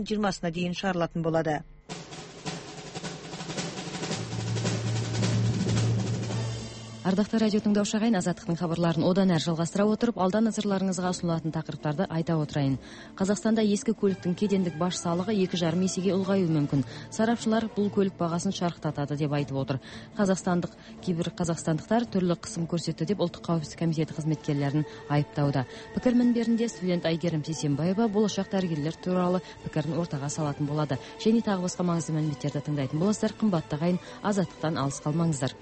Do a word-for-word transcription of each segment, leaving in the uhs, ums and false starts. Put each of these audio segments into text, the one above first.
айының жыйырмасына дейін шығарылатын болады. Ардақты радио тыңдаушы ағайын, Азаттықтың хабарларын одан әрі жалғастыра отырып, алда назарларыңызға ұсынылатын тақырыптарды айта отырайын. Қазақстанда ескі көліктің кедендік баж салығы екі жарым есеге ұлғаюы мүмкін. Сарапшылар бұл көлік бағасын шарықтатады деп айтып отыр. Қазақстандық кейбір қазақстандықтар түрлі қысым көрсетті деп ұлттық қауіпсіздік комитеті қызметкерлерін айыптауда. Пікір мінберінде студент Айгерім Сейсенбаева болашақ дәрігерлер туралы пікірін ортаға салатын болады. Және тағы басқа маңызды мәліметтерді тыңдайтын боласыздар. Қымбатты ағайын, Азаттықтан алыс қалмаңыздар.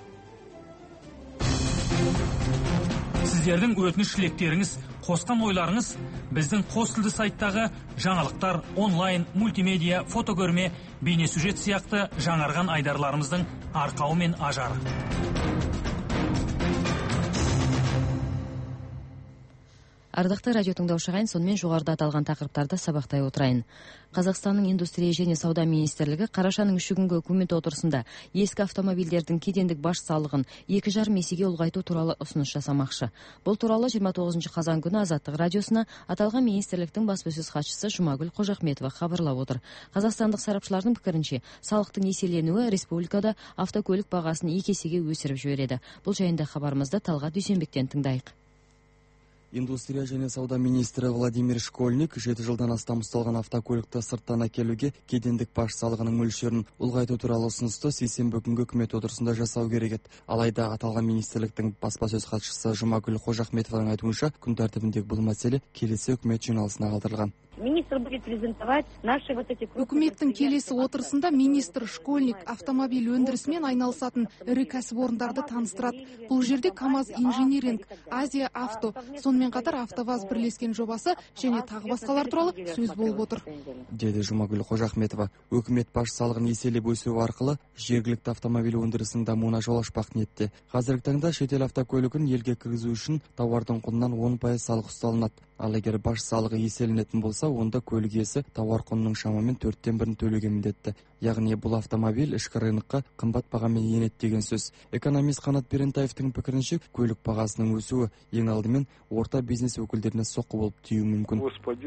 Сіздердің өтініш тілектеріңіз, қосқан ойларыңыз біздің қос тілді сайттағы жаңалықтар, онлайн, мультимедиа, фотокөрме, бейнесюжет сияқты жаңарған айдарларымыздың арқауы мен ажары. Ардақты радио тыңдаушы ағайын, сонымен жоғарыда аталған тақырыптарды сабақтай отырайын. Қазақстанның индустрия және сауда министрлігі қарашаның үші күнгі үкімет отырысында ескі автомобильдердің кедендік баж салығын екі жарым есеге ұлғайту туралы ұсыныс жасамақшы. Бұл туралы жиырма тоғызыншы қазан күні Азаттық радиосына аталған министрліктің баспасөз хатшысы Жұмагүл Қожахметова хабарлап отыр. Қазақстандық сарапшылардың пікірінше, салықтың еселенуі республикада автокөлік бағасын екі есеге өсіріп жібереді. Бұл жайында хабарымызды Талғат Дүйсенбектен тыңдайық. Индустрия және сауда министрі Владимир Школьник жеті жылдан астам ұсталған автокөлікті сырттан әкелуге кедендік баж салығының мөлшерін ұлғайту туралы ұсынысты сейсенбі күнгі үкімет отырысында жасау керек еді. Алайда аталған министрліктің баспасөз хатшысы Жұмагүл Қожахметованың айтуынша, күн тәртібіндегі бұл мәселе келесі үкімет жиналысына қалдырылған. Үкіметтің келесі отырысында министр Школьник автомобиль өндірісімен айналысатын ірі кәсіпорындарды таныстырады. Бұл жерде КАМАЗ инжиниринг, Азия авто, сонымен қатар АвтоВАЗ бірлескен жобасы және тағы басқалар туралы сөз болып отыр. Деді Жұмагүл Қожахметова. Үкімет баж салығын еселеп өсіру арқылы жергілікті автомобиль өндірісінің дамуына жол ашпақ ниетте. Қазіргі таңда шетел автокөлігін елге кіргізу үшін тауардың құнынан он пайыз салық ұсталынады. Ал егер баж салығы еселенетін болса, онда көлік иесі тауар құнының шамамен төрттен бірін төлеуге міндетті. Яғни бұл автомобиль ішкі рынокқа қымбат бағамен енеді деген сөз. Экономист Қанат Берентаевтың пікірінше, көлік бағасының өсуі ең алдымен орта бизнес өкілдеріне соққы болып тиюі мүмкін.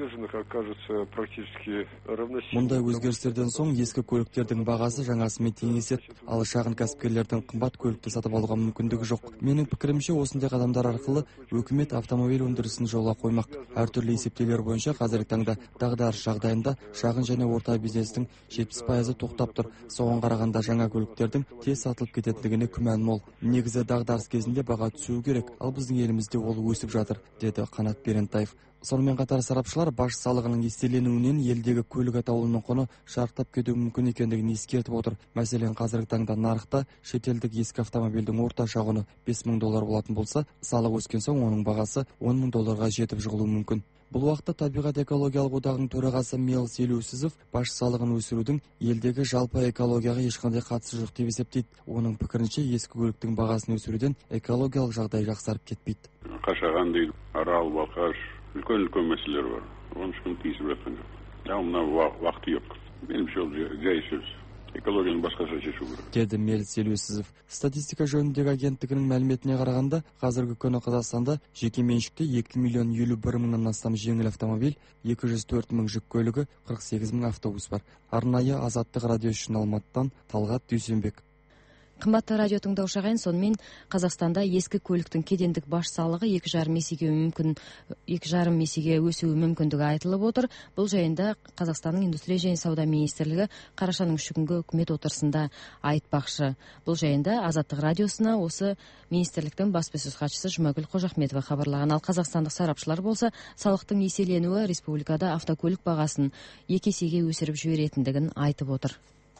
Мұндай өзгерістерден соң ескі көліктердің бағасы жаңасымен теңеседі, ал шағын кәсіпкерлердің қымбат көлікті сатып алуға мүмкіндігі жоқ. Менің пікірімше, осындай қадамдар арқылы үкімет автомобиль өндірісін жолға қоймақ. Әртүрлі есептеулер бойынша қазіргі таңда дағдарыс жағдайында шағын және орта бизнестің жетпіс пайызы тоқтап тұр. Соған қарағанда жаңа көліктердің тез сатылып кететіндігіне күмән мол. Негізі дағдарыс кезінде баға түсуі керек, ал біздің елімізде ол өсіп жатыр, деді Қанат Берентаев. Сонымен қатар сарапшылар баж салығының еселенуінен елдегі көлік атаулының құны шарықтап кетуі мүмкін екендігін ескертіп отыр. Мәселен, қазіргі таңда нарықта шетелдік ескі автомобильдің орташа құны бес мың доллар болатын болса, салық өскен соң оның бағасы он мың долларға жетіп жығылуы мүмкін. Бұл уақытта Табиғат экологиялық одағының төрағасы Мелс Елеусізов баж салығын өсірудің елдегі жалпы экологияға ешқандай қатысы жоқ деп есептейді. Оның пікірінше, ескі көліктің бағасын өсіруден экологиялық жағдай жақсарып кетпейді. Қашаған дейді, Арал, Балқаш, үлкен-үлкен мәселелер бар. Оның ешкім тиісіп жатқан жоқ. Ал мына уақыты жоқ. Меніңше ол жай сөз. Экологияны басқаша шешу керек, деді Мелс Елеусізов. Статистика жөніндегі агенттігінің мәліметіне қарағанда, қазіргі күні Қазақстанда жеке меншікте екі миллион елу бір мыңнан астам жеңіл автомобиль, екі жүз төрт мың жүк көлігі, қырық сегіз мың автобус бар. Арнайы Азаттық радио үшін Алматыдан Талғат Дүйсенбек. Қымбатты радио тыңдаушы ағайын, сонымен Қазақстанда ескі көліктің кедендік баж салығы екі жарым есеге мүмкін, екі жарым есеге өсуі мүмкіндігі айтылып отыр. Бұл жайында Қазақстанның индустрия және сауда министрлігі қарашаның үші күнгі үкімет отырысында айтпақшы. Бұл жайында Азаттық радиосына осы министрліктің баспасөз хатшысы Жұмагүл Қожахметова хабарлаған. Ал қазақстандық сарапшылар болса, салықтың еселенуі республикада автокөлік бағасын екі есеге өсіріп жіберетіндігін айтып отыр.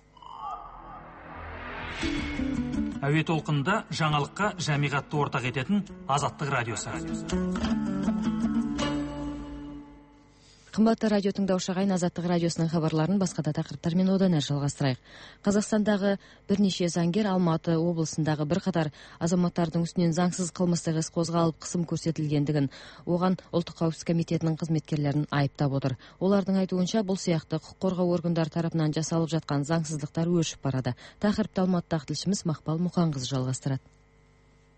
Әуе толқынында жаңалыққа жамиғатты ортақ ететін Азаттық радиосы. Қымбатты радио тыңдаушы ағайын, Азаттық радиосының хабарларын басқа да тақырыптармен одан әрі жалғастырайық. Қазақстандағы бірнеше заңгер Алматы облысындағы бірқатар азаматтардың үстінен заңсыз қылмыстық іс қозғалып қысым көрсетілгендігін, оған ұлттық қауіпсіздік комитетінің қызметкерлерін айыптап отыр. Олардың айтуынша, бұл сияқты құқық қорғау органдары тарапынан жасалып жатқан заңсыздықтар өршіп барады. Тақырыпты Алматыдағы тілшіміз Мақпал Мұқанқызы жалғастырады.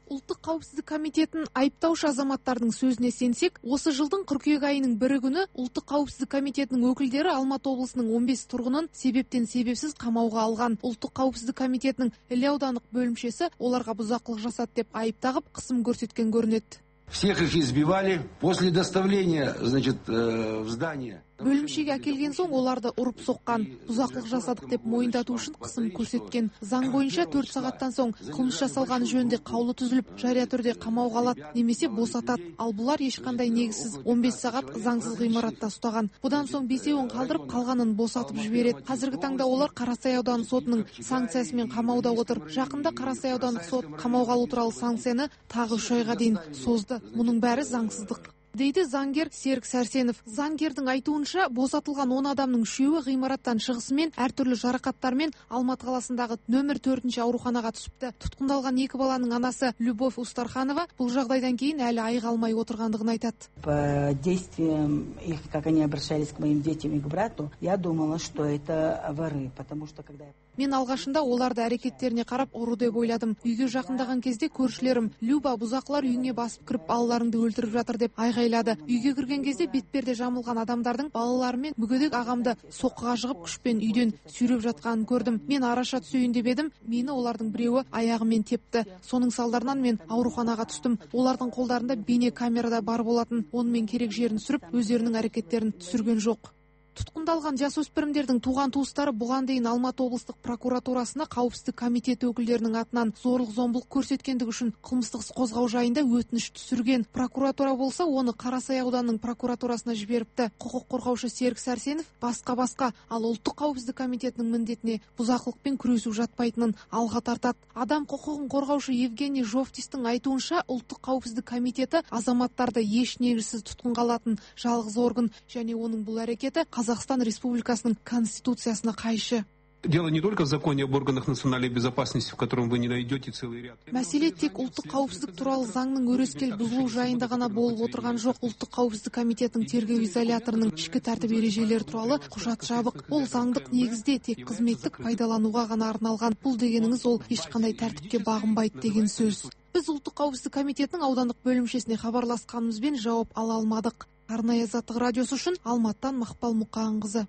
Ұлттық қауіпсіздік комитетінің айыптаушы азаматтардың сөзіне сенсек, осы жылдың қыркүйек айының бірі күні Ұлттық қауіпсіздік комитетінің өкілдері Алматы облысының он бес тұрғынын себептен себепсіз қамауға алған. Ұлттық қауіпсіздік комитетінің Іле аудандық бөлімшесі оларға бұзақылық жасады деп айып тағып қысым көрсеткен көрінеді. Всех их избивали. После доставления, значит, в здание. Бөлімшеге әкелген соң оларды ұрып соққан, бұзақылық жасадық деп мойындату үшін қысым көрсеткен. Заң бойынша төрт сағаттан соң қылмыс жасалған жөнінде қаулы түзіліп, жария түрде қамауға алады, немесе босатады. Ал бұлар ешқандай негізсіз он бес сағат заңсыз ғимаратта ұстаған. Бұдан соң бесеуін қалдырып, қалғанын босатып жібереді. Қазіргі таңда олар Қарасай ауданы сотының санкциясымен қамауда отыр. Жақында Қарасай аудандық сот қамауға алу туралы санкцияны тағы үш айға дейін созды. Мұның бәрі заңсыздық, дейді заңгер Серік Сәрсенов. Заңгердің айтуынша, босатылған он адамның үшеуі ғимараттан шығысымен әртүрлі жарақаттармен Алматы қаласындағы нөмір төртінші ауруханаға түсіпті. Тұтқындалған екі баланың анасы Любовь Устарханова бұл жағдайдан кейін әлі айыға алмай отырғандығын айтады. По действиям их, как они обращались к моим детям и к брату, я думала, что это воры, потому что когда Мен алғашында оларды әрекеттеріне қарап ұры деп ойладым. Үйге жақындаған кезде көршілерім Люба, бұзақылар үйіңе басып кіріп балаларыңды өлтіріп жатыр деп айғайлады. Үйге кірген кезде бетперде жамылған адамдардың балаларымен мүгедек ағамды соққыға жығып күшпен үйден сүйреп жатқанын көрдім. Мен араша түсейін деп едім, мені олардың біреуі аяғымен тепті. Соның салдарынан мен ауруханаға түстім. Олардың қолдарында бейне камерада бар болатын. Онымен керек жерін сүріп, өздерінің әрекеттерін түсірген жоқ. Тұтқындалған жасөспірімдердің туған туыстары бұған дейін Алматы облыстық прокуратурасына қауіпсіздік комитеті өкілдерінің атынан зорлық-зомбылық көрсеткендігі үшін қылмыстық іс қозғау жайында өтініш түсірген. Прокуратура болса, оны Қарасай ауданының прокуратурасына жіберіпті. Құқық қорғаушы Серік Сәрсенов басқа-басқа, ал ұлттық қауіпсіздік комитетінің міндетіне бұзақылықпен күресу жатпайтынын алға тартады. Адам құқығын қорғаушы Евгений Жовтистің айтуынша, ұлттық қауіпсіздік комитеті азаматтарды еш негізсіз тұтқынға алатын жалғыз орган, және оның бұл әрекеті Қазақстан Республикасының Конституциясына қайшы. Дело не только в законе об органах национальной безопасности, в котором вы не найдете целый ряд. Мәселе тек ұлттық қауіпсіздік туралы заңның өрескел бұзылу жайында ғана болып отырған жоқ. Ұлттық қауіпсіздік комитетінің тергеу изоляторының ішкі тәртіп ережелері туралы құжат жабық. Ол заңдық негізде тек қызметтік пайдалануға ғана арналған. Бұл дегеніңіз ол ешқандай тәртіпке бағынбайды деген сөз. Біз ұлттық қауіпсіздік комитетінің аудандық бөлімшесіне хабарласқанымызбен жауап ала алмадық. Арнайы Азаттық радиосы үшін Алматтан Мақпал Мұқанқызы.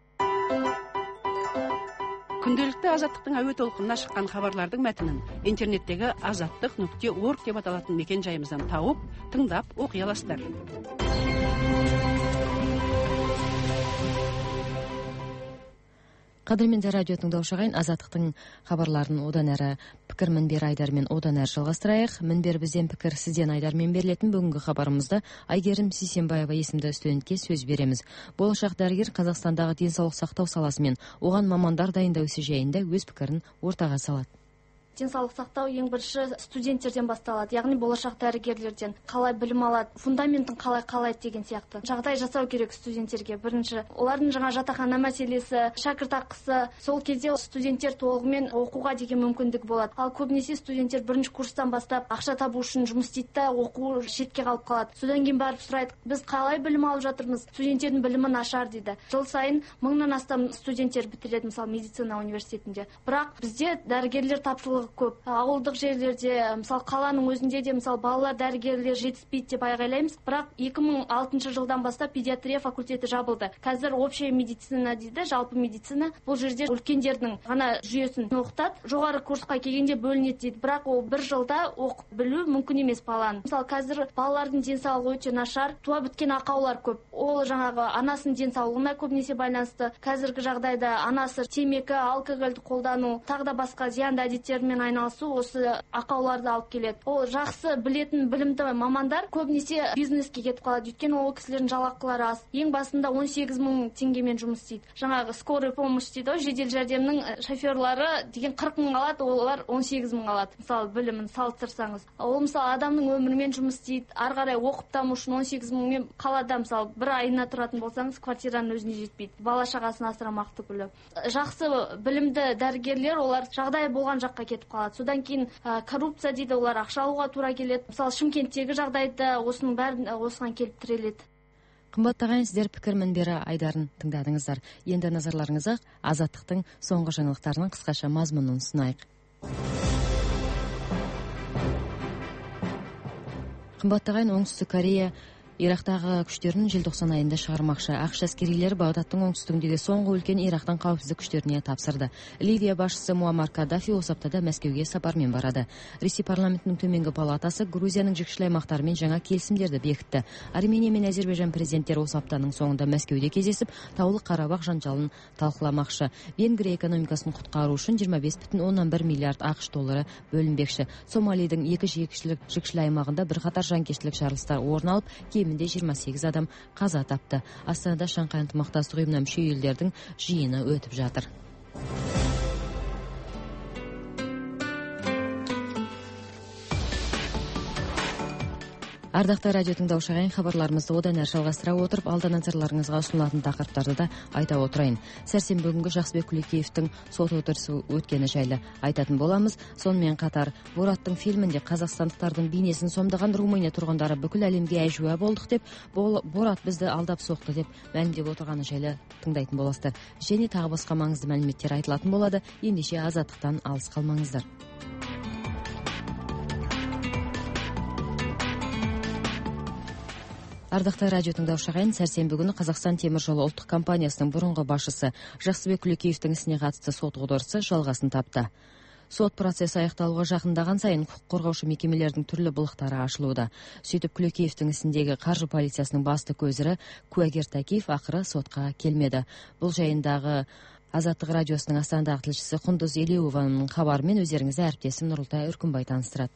Күнделікті Азаттықтың әуе толқынына шыққан хабарлардың мәтінін интернеттегі азаттық нүкте орг деп аталатын мекен жайымыздан тауып, тыңдап оқи аласыздар. Қадірменді радио тыңдаушы ағайын, Азаттықтың хабарларын одан әрі пікір мінбер Айдармен одан әрі жалғастырайық. Мінбер бізден пікір, сізден Айдармен берілетін бүгінгі хабарымызда Айгерім Сейсенбаева есімді студентке сөз береміз. Болашақ дәрігер Қазақстандағы денсаулық сақтау саласы мен оған мамандар дайындау ісі жайында өз пікірін ортаға салады. Денсаулық сақтау ең бірінші студенттерден басталады, яғни болашақ дәрігерлерден. Қалай білім алады, фундаментін қалай қалайды деген сияқты. Жағдай жасау керек студенттерге. Бірінші, олардың жаңа жатақхана мәселесі, шәкіртақысы, сол кезде студенттер толығымен оқуға деген мүмкіндік болады. Ал көбінесе студенттер бірінші курстан бастап ақша табу үшін жұмыс істейді, оқу шетке қалып қалады. Содан кейін барып сұрайды, біз қалай білім алып жатырмыз? Студенттердің білімі нашар дейді. Жыл сайын мыңнан астам студенттер бітіреді, мысалы медицина университетінде. Бірақ бізде дәрігерлер тапшылығы көп. Ауылдық жерлерде, мысалы қаланың өзінде де мысалы балалар дәрігерлер жетіспейді деп айғайлаймыз. Бірақ екі мың алтыншы жылдан бастап педиатрия факультеті жабылды. Қазір общая медицина дейді, жалпы медицина. Бұл жерде үлкендердің ғана жүйесін оқытады. Жоғары курсқа келгенде бөлінеді дейді. Бірақ ол бір жылда оқып білу мүмкін емес баланы. Мысалы қазір балалардың денсаулығы өте нашар, туа біткен ақаулар көп. Ол жаңағы анасының денсаулығына көбінесе байланысты. Қазіргі жағдайда анасы темекі, алкогольді қолдану, тағы да басқа зиянды әдеттермен айналысу осы ақауларды алып келеді. Ол жақсы білетін білімді мамандар көбінесе бизнеске кетіп қалады. Өйткені ол кісілердің жалақылары аз. Ең басында он сегіз мың теңгемен жұмыс істейді. Жаңағы скорый помощь дейді, жедел жәрдемнің шоферлары деген қырық мың алады, олар он сегіз мың алады. Мысалы білімін салыстырсаңыз. Ол мысалы адамның өмірімен жұмыс істейді. Ары қарай оқып даму үшін он сегіз мыңмен қалада мысалы бір айына тұратын болсаңыз, квартираның өзіне жетпейді. Бала шағасын асырамақ түгілі. Жақсы білімді дәрігерлер олар жағдай болған жаққа кетіп қалады. Содан кейін ә, коррупция дейді, олар ақша алуға тура келеді. Мысалы Шымкенттегі жағдайда осының бәрін осыған келіп тіреледі. Қымбатты ағайын, сіздер пікір мінбері Айдарын тыңдадыңыздар. Енді назарларыңызға Азаттықтың соңғы жаңалықтарының қысқаша мазмұнын ұсынайық. Кымбаттуу агайын, Оңтүстүк Корея Ирактагы күчтөрүн желтоқсан айында чыгармакчы. АКШ аскерилери Багдадтын оңтүстүгүндөгү соңку өлкөнү Ирактын каапсыздык күчтөрүнө тапсырды. Ливия башчысы Муаммар Каддафи осы аптада Мәскеуге сапар менен барады. Ресей парламентинин төмөнкү палатасы Грузиянын жигиштүү аймактары менен жаңа келисимдерди бекитти. Армения менен Азербайжан президенттери осы аптанын соңунда Мәскеуде кездесип, Таулы Карабак жанжалын талкууламакчы. Венгрия экономикасын куткаруу үчүн жыйырма беш бүтүн ондон бир миллиард АКШ доллары бөлүнбекчи. Сомалидин эки жигиштүү аймагында бир катар жанкечтилик жарылыштар орун алып, кеминде жыйырма сегиз адам каза тапты. Астанада Шанхай ынтымактастык уюмуна мүчө элдердин жыйыны өтүп жатыр. Ардактуу радио тыңдоочу агайын, кабарларыбызды одан ары жалгастыра отуруп, алда назарларыңызга сунулатын тақырыптарды да айта отурайын. Сәрсенбі күнгү Жаксыбек Кулекеевдин сот отурусу өткени жайлы айтатын боламыз. Сонун менен катар Бораттын фильминде казакстандыктардын бейнесин сомдогон Румыния тургундары бүкүл элемге ажуа болдук деп, Борат бизди алдап сокту деп маалимдеп отурганы жайлы тыңдайтын боласыздар. Және тагы башка маңызды маалиметтер айтылатын болады. Эндеше азаттыктан алыс калмаңыздар. Ардактуу радио тыңдоочу агайын, сәрсенбі күнү Казакстан темир жолу улуттук компаниясынын мурунку башчысы Жаксыбек Кулекеевдин исине катысты сот отурусу жалгасын тапты. Сот процесси аякталууга жакындаган сайын укук коргоочу мекемелердин түрлүү булуктары ачылууда. Сүйтүп Кулекеевдин исиндеги каржы полициясынын басты көзүрү Куагер Такиев акыры сотко келмеди. Бул жайындагы Азаттык радиосунун Астанадагы тилчиси Кундуз Элеуованын кабары менен өздөрүңүзгө әріптесим Нурултай Өркүнбай таныстырат.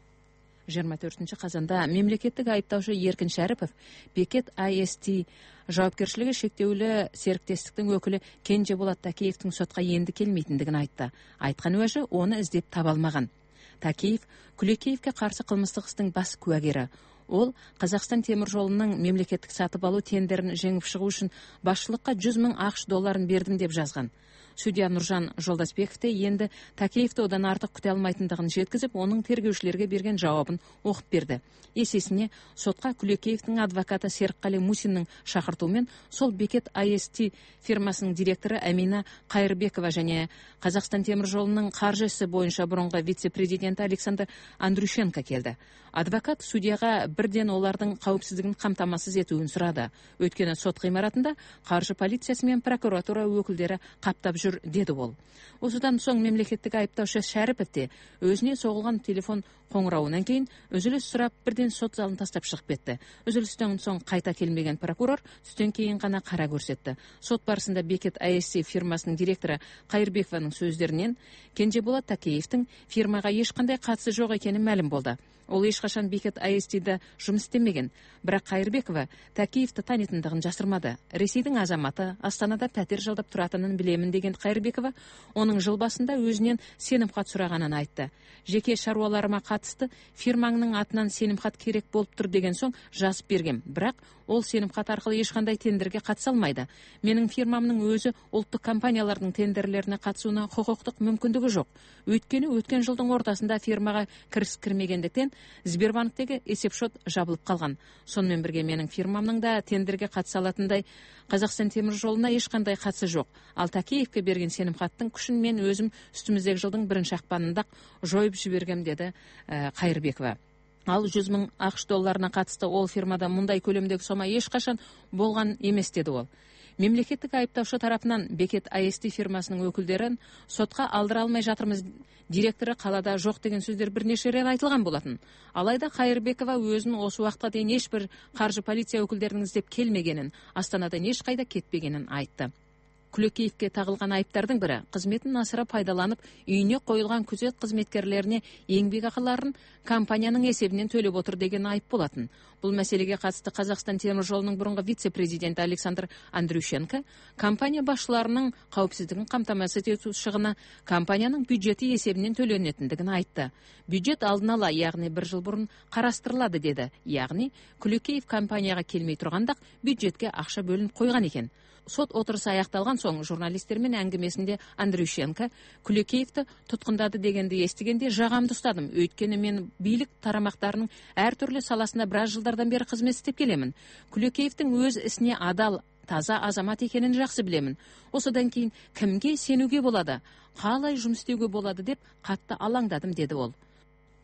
жыйырма төртүнчү казанда мемлекеттик айыптаучу Эркин Шарипов Бекет ай эс ти жоопкерчилиги шектүүлүү сериктестиктин өкүлү Кенжеболот Такеевдин сотко энди келмейтиндигин айтты. Айткан уажы оны издеп таба алмаган. Такеев Кулекеевге каршы кылмыштык истин бас куагери. Ол Казакстан темир жолунун мемлекеттик сатып алуу тендерин жеңип чыгуу үчүн башчылыкка жүз миң АКШ долларын бердим деп жазган. Судья Нуржан Жолдасбеков те енді Такеевди одан артык күтө алмайтындыгын жеткизип, онун тергөөчүлөргө берген жабабын окуп берди. Эсесине сотка Кулекеевдин адвокаты Сериккали Мусиндин шакыртуу менен сол Бекет ай эс ти фирмасынын директору Амина Кайырбекова жана Казакстан темир жолунун каржы иши боюнча мурунку вице-президенти Александр Андрющенко келди. Адвокат судьяга бирден олардын каупсиздигин камтамасыз этүүнү сурады. Өткөнү сот кыймаратында каржы полициясы менен прокуратура өкүлдөрү каптап жүр, деди ол. Осудан соң мемлекеттик айыптаучу Шариповди өзүнө согулган телефон коңуроонан кийин өзүлүс сурап бирден сот залын тастап чыгып кетти. Өзүлүстөн соң кайта келмеген прокурор түстөн кийин гана кара көрсөттү. Сот барысында Бекет ай эс ти фирмасынын директору Кайырбекованын сөздөрүнөн Кенжеболот Такеевдин фирмага эч кандай катышы жок экени маалым болду. Ол эч качан Бекет ай эс тиде жумуш истемеген. Бирок Кайырбекова Такеевди таанитындыгын жасырмады. Ресейдин азаматы, Астанада пәтер жалдап туратынын билемин деген Кайырбекова онун жыл башында өзүнөн сеним кат сураганын айтты. Жеке шаруаларыма катысты фирмаңнын атынан сеним кат керек болуп тур деген соң жазып бергем. Бирок ол сеним кат аркылуу эч кандай тендерге катыша алмайды. Менин фирмамдын өзү улуттук компаниялардын тендерлерине катышууна хукуктук мүмкүндүгү жок. Өйткөнү өткөн жылдын ортасында фирмага кирис кирмегендиктен Сбербанктеги эсеп шот жабылып калган. Сонун бирге менин фирмамдын да тендерге катыша алатындай Казакстан темир жолуна эч кандай катышы жок. Ал Такеевге берген сеним каттын күшүн мен өзүм үстүмүздөгү жылдын биринчи акпанында жоюп жибергем, деди Кайырбекова. Ал жүз миң АКШ долларына катысты ол фирмада мындай көлөмдөгү сома эч качан болгон эмес, деди ол. Мемлекеттик айыптаушы тарапынан Бекет ай эс ти фирмасынын өкүлдөрүн сотка алдыра алмай жатырмыз, директору калада жок деген сөздөр бир нече рет айтылган болотун. Алайда Кайырбекова өзүнүн осы убакытка дейин эч бир каржы полиция өкүлдөрүн издеп келмегенин, Астанадан эч кайда кетпегенин айтты. Кулекеевге тагылган айыптардын бири кызметін асыра пайдаланып, үйүнө коюлган күзөт кызметкерлерине еңбек акыларын компаниянын эсебинен төлөп отур деген айып болотун. Бул маселеге катысты Казакстан темир жолунун мурунку вице-президенти Александр Андрющенко компания башчыларынын каупсиздигин камтамасыз этүү чыгына компаниянын бюджети эсебинен төлөнөтүндүгүн айтты. Бюджет алдын ала, яғни бир жыл бурун карастырылады, деди. Яғни Кулекеев компанияга келмей турганда бюджетке акча бөлүнүп койгон экен. Сот отурусу аякталган соң журналисттер менен әңгимесинде Андрющенко Кулекеевди туткундады дегенди эстигенде жагамды устадым. Өйткөнү мен бийлик тарамактарынын ар түрлүү саласында бир аз жылдардан бери кызмет иштеп келемин. Кулекеевдин өз исине адал, таза азамат экенин жакшы билемин. Осудан кийин кимге сенүүгө болот, каалай жумуш истөөгө болот деп катты алаңдадым, деди ол.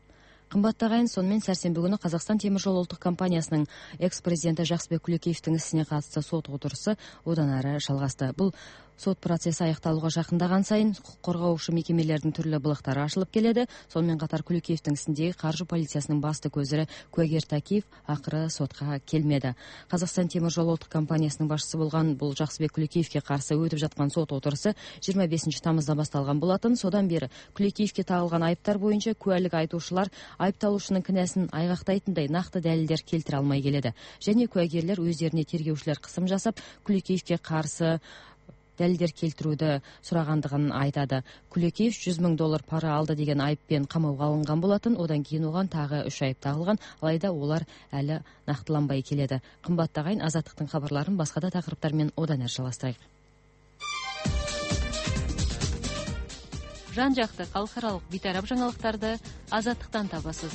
Кымбатты агайын, сонымен сәрсенбі күні Қазақстан темір жол ұлттық компаниясының экс-президенті Жақсыбек Күлекеевтің ісіне қатысты сот отырысы одан әрі жалғасты. Бұл сот процесі аяқталуға жақындаған сайын құқық қорғаушы мекемелердің түрлі былықтары ашылып келеді. Сонымен қатар Күлекеевтің ісіндегі қаржы полициясының басты көзірі куәгер Такиев ақыры сотқа келмеді. Қазақстан темір жол ұлттық компаниясының басшысы болған бұл Жақсыбек Күлекеевке қарсы өтіп жатқан сот отырысы жиырма бесінші тамызда басталған болатын. Содан бері Күлекеевке тағылған айыптар бойынша куәлік айтушылар айыпталушының кінәсін айғақтайтындай нақты дәлелдер келтіре алмай келеді. Және куәгерлер өздеріне тергеушілер қысым жасап, Күлекеевке қарсы дәлелдер келтіруді сұрағандығын айтады. Күлекеев жүз мың доллар пара алды деген айыппен қамауға алынған болатын. Одан кейін оған тағы үш айып тағылған, алайда олар әлі нақтыланбай келеді. Қымбатты ағайын, Азаттықтың хабарларын басқа да тақырыптармен одан әрі жалғастырайық. Жан-жақты халықаралық бейтарап жаңалықтарды Азаттықтан табасыз.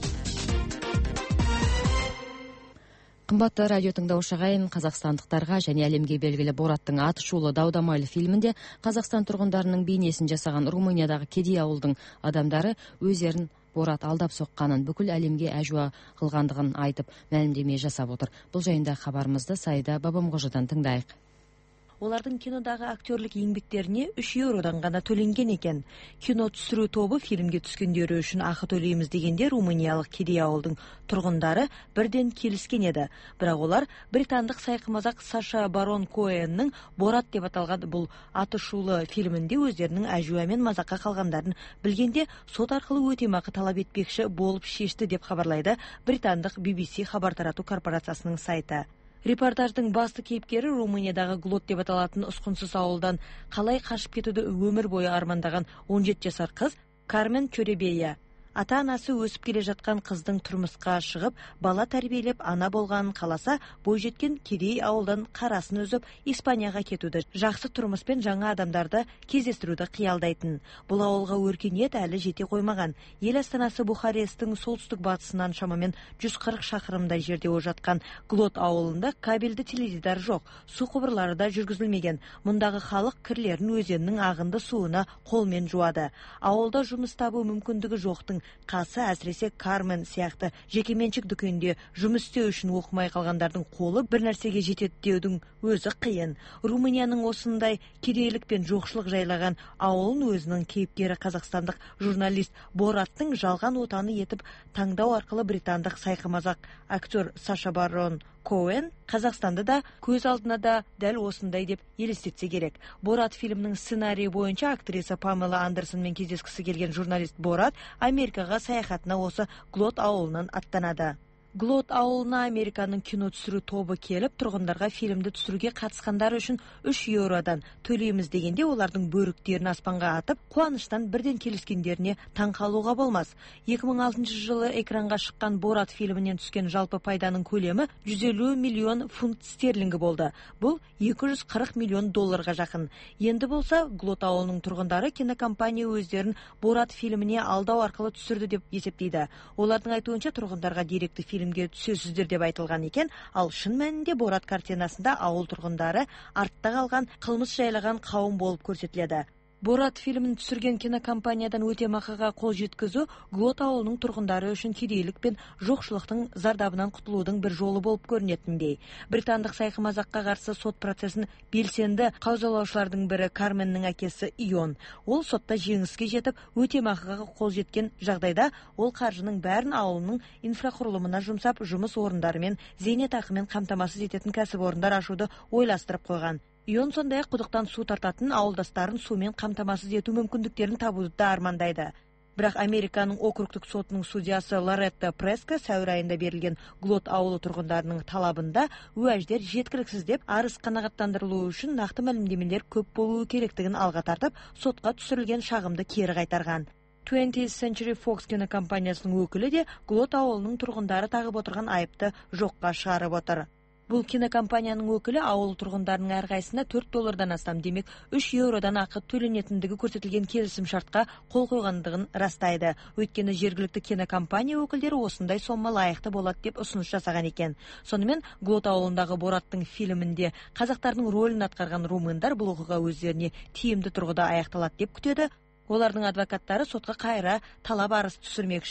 Қымбатты радио тыңдаушы ағайын, қазақстандықтарға және әлемге белгілі Бораттың аты шулы дау-дамайлы фильмінде Қазақстан тұрғындарының бейнесін жасаған Румыниядағы кедей ауылдың адамдары өздерін Борат алдап соққанын, бүкіл әлемге әжуа қылғандығын айтып, мәлімдеме жасап отыр. Бұл жайында хабарымызды Сайда Бабамқожадан тыңдайық. Олардың кинодағы актерлік еңбектеріне үш еуродан ғана төленген екен. Кино түсіру тобы фильмге түскендері үшін ақы төлейміз дегенде румыниялық кедей ауылдың тұрғындары бірден келіскен еді. Бірақ олар британдық сайқымазақ Саша Барон Коэннің Борат деп аталған бұл аты шулы фильмінде өздерінің әжуамен мазаққа қалғандарын білгенде сот арқылы өтемақы талап етпекші болып шешті деп хабарлайды британдық би би си хабар тарату корпорациясының сайты. Репортаждың басты кейіпкері Румыниядағы Глот деп аталатын ұсқынсыз ауылдан қалай қашып кетуді өмір бойы армандаған он жеті жасар қыз Кармен Чоребея. Ата-анасы өсіп келе жатқан қыздың тұрмысқа шығып, бала тәрбиелеп ана болғанын қаласа, бойжеткен кедей ауылдан қарасын үзіп, Испанияға кетуді, жақсы тұрмыспен жаңа адамдарды кездестіруді қиялдайтын. Бұл ауылға өркениет әлі жете қоймаған. Ел астанасы Бухаресттің солтүстік батысынан шамамен жүз қырық шақырымдай жерде жатқан Глот ауылында кабельді теледидар жоқ, су құбырлары да жүргізілмеген. Мұндағы халық кірлерін өзеннің ағынды суына қолмен жуады. Ауылда жұмыс табу мүмкіндігі жоқтың қасы, әсіресе Кармен сияқты жекеменшік дүкенде жұмыс істеу үшін оқымай қалғандардың қолы бір нәрсеге жетеді деудің өзі қиын. Румынияның осындай кедейлік пен жоқшылық жайлаған ауылын өзінің кейіпкері қазақстандық журналист Бораттың жалған отаны етіп таңдау арқылы британдық сайқымазақ актер Саша Барон Коэн Қазақстанды да көз алдына да дәл осындай деп елестетсе керек. Борат фильмнің сценарийі бойынша актриса Памела Андерсонмен кездескісі келген журналист Борат Америкаға саяхатына осы Глот ауылынан аттанады. Глот ауылына Американың кино түсіру тобы келіп, тұрғындарға фильмді түсіруге қатысқандар үшін үш еуродан төлейміз дегенде олардың бөріктерін аспанға атып, қуаныштан бірден келіскендеріне таң қалуға болмас. екі мың алтыншы жылы экранға шыққан Борат фильмінен түскен жалпы пайданың көлемі жүз елу миллион фунт стерлингі болды. Бұл екі жүз қырық миллион долларға жақын. Енді болса, Глот ауылының тұрғындары кинокомпания өздерін Борат фильміне алдау арқылы түсірді деп есептейді. Олардың айтуынша тұрғындарға деректі фильм түсесіздер деп айтылған екен, ал шын мәнінде Борат картинасында ауыл тұрғындары артта қалған қылмыс жайлаған қауым болып көрсетіледі. Борат фильмін түсірген кинокомпаниядан өтемақыға қол жеткізу Глот ауылының тұрғындары үшін кедейлік пен жоқшылықтың зардабынан құтылудың бір жолы болып көрінетіндей. Британдық сайқымазаққа қарсы сот процесін белсенді қаузалаушылардың бірі Карменнің әкесі Ион. Ол сотта жеңіске жетіп, өтемақыға қол жеткен жағдайда ол қаржының бәрін ауылының инфрақұрылымына жұмсап, жұмыс орындары мен зейнетақымен қамтамасыз ететін кәсіпорындар ашуды ойластырып қойған. Ион сондай-ақ құдықтан су тартатын ауылдастарын сумен қамтамасыз ету мүмкіндіктерін табуды да армандайды. Бірақ Американың округтік сотының судьясы Лоретта Преска сәуір айында берілген Глот ауылы тұрғындарының талабында уәждер жеткіліксіз деп, арыз қанағаттандырылуы үшін нақты мәлімдемелер көп болуы керектігін алға тартып, сотқа түсірілген шағымды кері қайтарған. twentieth Century Fox кинокомпаниясының өкілі де Глот ауылының тұрғындары тағып отырған айыпты жоққа шығарып отыр. Бұл кинокомпанияның өкілі ауыл тұрғындарының әрқайсысына төрт доллардан астам, демек үш еуродан ақы төленетіндігі көрсетілген келісім шартқа қол қойғандығын растайды. Өйткені жергілікті кинокомпания өкілдері осындай сомма лайықты болады деп ұсыныс жасаған екен. Сонымен Глот ауылындағы Бораттың фильмінде қазақтардың рөлін атқарған румындар бұл оқиға өздеріне тиімді тұрғыда аяқталады деп күтеді. Олардың адвокаттары сотқа қайра талап арыз түсірмекші.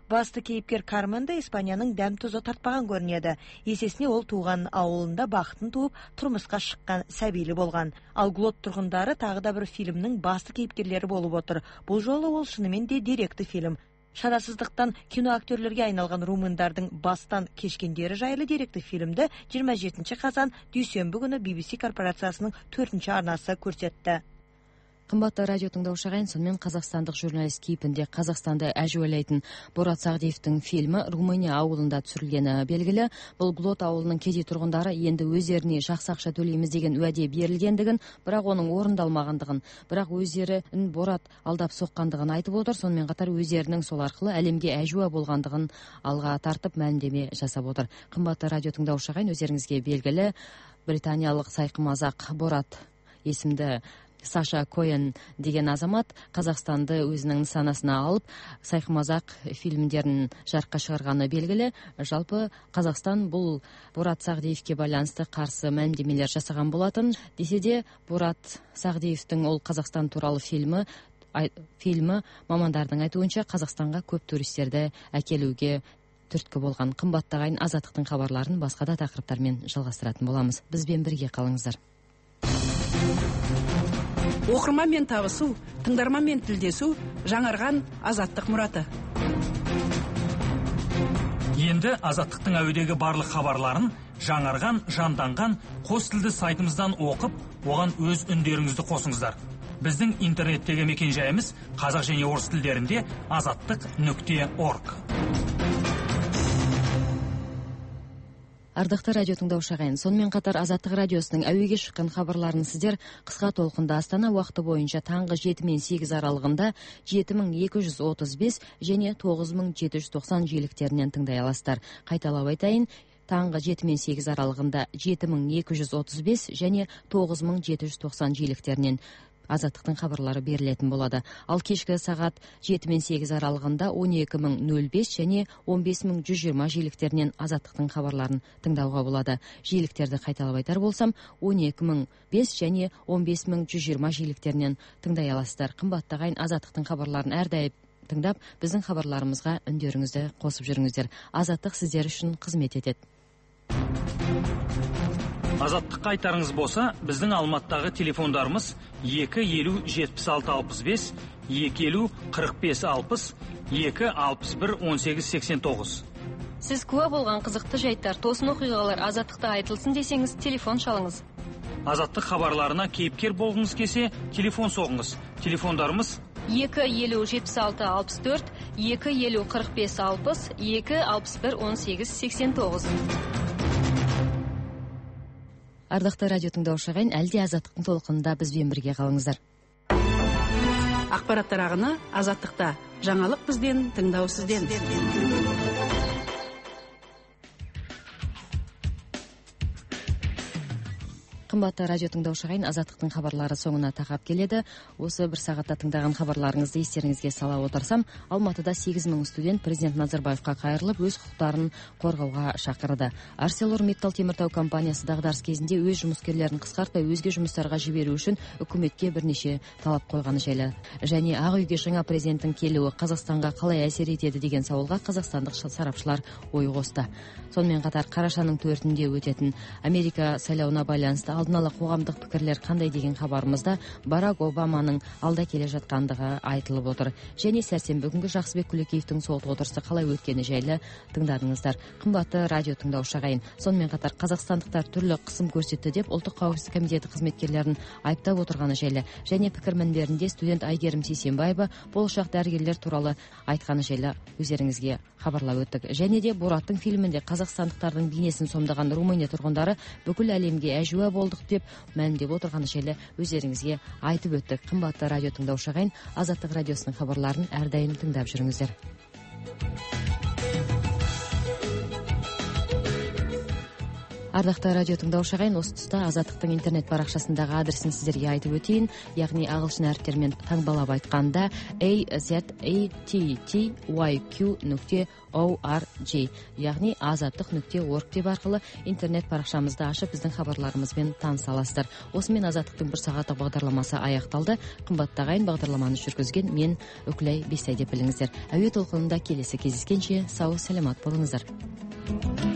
Басты кейіпкер Кармен да Испанияның дәм тұзы тартпаған көрінеді. Есесіне ол туған ауылында бақытын туып, тұрмысқа шыққан сәбилі болған. Ал Глот тұрғындары тағы да бір фильмнің басты кейіпкерлері болып отыр. Бұл жолы ол шынымен де деректі фильм. Шарасыздықтан кино актерлерге айналған румындардың бастан кешкендері жайлы деректі фильмді жиырма жетінші қазан дүйсенбі күні би би си корпорациясының төртінші арнасы көрсетті. Қымбатты радио тыңдаушы ағайын, сонымен қазақстандық журналист кейпінде Қазақстанды әжуалайтын Борат Сағдиевтің фильмі Румыния ауылында түсірілгені белгілі. Бұл Глот ауылының кедей тұрғындары енді өздеріне жақсы ақша төлейміз деген уәде берілгендігін, бірақ оның орындалмағандығын, бірақ өздерін Борат алдап соққандығын айтып отыр. Сонымен қатар өздерінің сол арқылы әлемге әжуа болғандығын алға тартып мәлімдеме жасап отыр. Қымбатты радио тыңдаушы ағайын, өздеріңізге белгілі британиялық сайқымазақ Борат есімді Саша Коэн деген азамат Қазақстанды өзінің нысанасына алып, сайқымазақ фильмдерін жарыққа шығарғаны белгілі. Жалпы Қазақстан бұл Борат Сағдиевке байланысты қарсы мәлімдемелер жасаған болатын. Десе де Борат Сағдиевтің ол Қазақстан туралы фильмі фильмі мамандардың айтуынша Қазақстанға көп туристерді әкелуге түрткі болған. Қымбатты ағайын, Азаттықтың хабарларын басқа да тақырыптармен жалғастыратын боламыз. Бізбен бірге қалыңыздар. Оқырманмен табысу, тыңдарманмен тілдесу, жаңарған Азаттық мұраты. Енді Азаттықтың әуедегі барлық хабарларын жаңарған, жанданған қос тілді сайтымыздан оқып, оған өз үндеріңізді қосыңыздар. Біздің интернеттегі мекенжайымыз қазақ және орыс тілдерінде азаттық нүкте орг. Ардақты радио тыңдаушы ағайын, сонымен қатар Азаттық радиосының әуеге шыққан хабарларын сіздер қысқа толқында Астана уақыты бойынша таңғы жеті мен сегіз аралығында жеті мың екі жүз отыз бес және тоғыз мың жеті жүз тоқсан жиіліктерінен тыңдай аласыздар. Қайталап айтайын, таңғы жеті мен сегіз аралығында жеті мың екі жүз отыз бес және тоғыз мың жеті жүз тоқсан жиіліктерінен Азаттықтың хабарлары берілетін болады. Ал кешкі сағат жеті мен сегіз аралығында он екі мың нөл бес және он бес мың жүз жиырма жиіліктерінен Азаттықтың хабарларын тыңдауға болады. Жиіліктерді қайталап айтар болсам, он екі мың бес және он бес мың жүз жиырма жиіліктерінен тыңдай аласыздар. Қымбатты ағайын, Азаттықтың хабарларын әрдайым тыңдап, біздің хабарларымызға үндеріңізді қосып жүріңіздер. Азаттық сіздер үшін қызмет етеді. Азаттыққа айтарыңыз болса, біздің Алматыдағы телефондарымыз екі елу жетпіс алты алпыс бес, екі елу қырық бес алпыс, екі алпыс бір он сегіз сексен тоғыз. Сіз куә болған қызықты жайттар, тосын оқиғалар Азаттықта айтылсын десеңіз, телефон шалыңыз. Азаттық хабарларына кейіпкер болғыңыз келсе, телефон соғыңыз. Телефондарымыз екі елу жетпіс алты алпыс төрт, екі елу қырық бес алпыс, екі алпыс бір он сегіз сексен тоғыз. Ардақты радио тыңдаушы ағайын, әлде Азаттықтың толқынында бізбен бірге қалыңыздар. Ақпараттар ағыны Азаттықта. Жаңалық бізден, тыңдау сізден. Қымбатты радио тыңдаушы ағайын, Азаттықтың хабарлары соңына тақап келеді. Осы бір сағатта тыңдаған хабарларыңызды естеріңізге сала отырсам, Алматыда сегіз мың студент президент Назарбаевқа қайырылып, өз құқықтарын қорғауға шақырды. ArcelorMittal теміртау компаниясы дағдарыс кезінде өз жұмыскерлерін қысқартпай өзге жұмыстарға жіберу үшін үкіметке бірнеше талап қойғаны жайлы. Және Ақ үйге жаңа президенттің келуі Қазақстанға қалай әсер етеді деген сауалға қазақстандық сарапшылар ой қосты. Сонымен қатар қарашаның төртінде өтетін Америка сайлауына байланысты алдын ала қоғамдық пікірлер қандай деген хабарымызда Барак Обаманың алда келе жатқандығы айтылып отыр. Және сәрсенбі күнгі Жақсыбек Күлекеевтің сот отырысы қалай өткені жайлы тыңдадыңыздар. Қымбатты радио тыңдаушы ағайын, сонымен қатар қазақстандықтар түрлі қысым көрсетті деп ұлттық қауіпсіздік комитеті қызметкерлерін айыптап отырғаны жайлы және пікірмендерінде студент Айгерім Сейсенбаева болашақ дәрігерлер туралы айтқаны жайлы өздеріңізге хабарлап өттік. Және де Бораттың фильмінде қазақстандықтардың бейнесін сомдаған Румыния тұрғындары бүкіл әлемге әжуа болдық деп мәлімдеп отырғаны жайлы өздеріңізге айтып өттік. Қымбатты радио тыңдаушы ағайын, Азаттық радиосының хабарларын әрдайым тыңдап жүріңіздер. ардактуу радио тыңдоочу агайын, осы тұста азаттыктын интернет баракчасындагы адресин сиздерге айтып өтейин. Ягни агылшын әріптері менен таңбалап айтканда a z a t t y q нүкте org, ягни азаттык нүкте org деп аркылы интернет баракчамызды ашып биздин кабарларыбыз менен тааныса аласыздар. Осы менен азаттыктын бир сааттык багдарламасы аякталды. Кымбаттуу агайын, багдарламаны жүргүзгөн мен Өкүлай Бейсай деп билиңиздер. Әуе толкунунда келесі кездескенче сау саламат болуңуздар.